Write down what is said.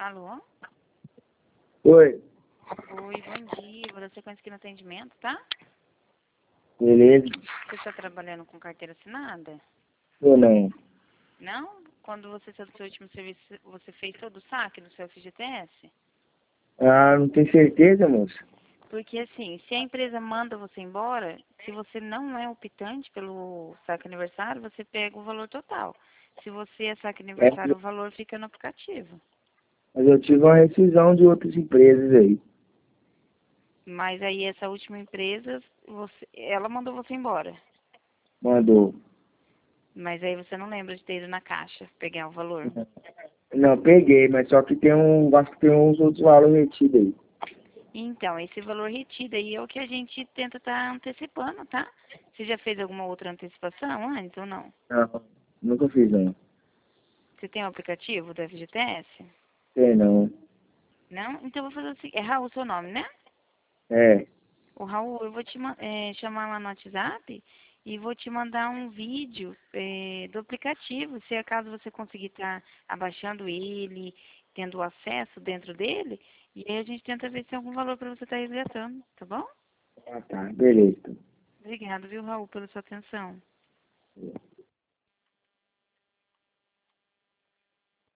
Alô? Oi, Oi, bom dia. Vou dar sequência aqui no atendimento, tá? beleza? Você está trabalhando com carteira assinada? Ou não? Não? Quando você saiu do seu último serviço, você fez todo o saque do seu FGTS? Ah, não tem certeza, moça? Porque assim, se a empresa manda você embora, se você não é optante pelo saque aniversário, você pega o valor total. Se você é saque Mas, aniversário, o valor fica no aplicativo. mas eu tive uma rescisão de outras empresas aí. Mas aí essa última empresa, ela mandou você embora. Mandou. Mas aí você não lembra de ter ido na caixa pegar o valor. Não, peguei, mas só que acho que tem uns outros valores retidos aí. Então, esse valor retido aí é o que a gente tenta estar antecipando, tá? Você já fez alguma outra antecipação antes ou não? Não, nunca fiz não. Você tem o aplicativo do FGTS? Sei não. Não? Então eu vou fazer o seguinte. É Raul o seu nome, né? É, O Raul, eu vou te chamar lá no WhatsApp e vou te mandar um vídeo do aplicativo. Se acaso você conseguir estar abaixando ele, tendo acesso dentro dele, e aí a gente tenta ver se tem algum valor para você estar resgatando, tá bom? ah tá, beleza. Obrigada, viu, Raul, pela sua atenção.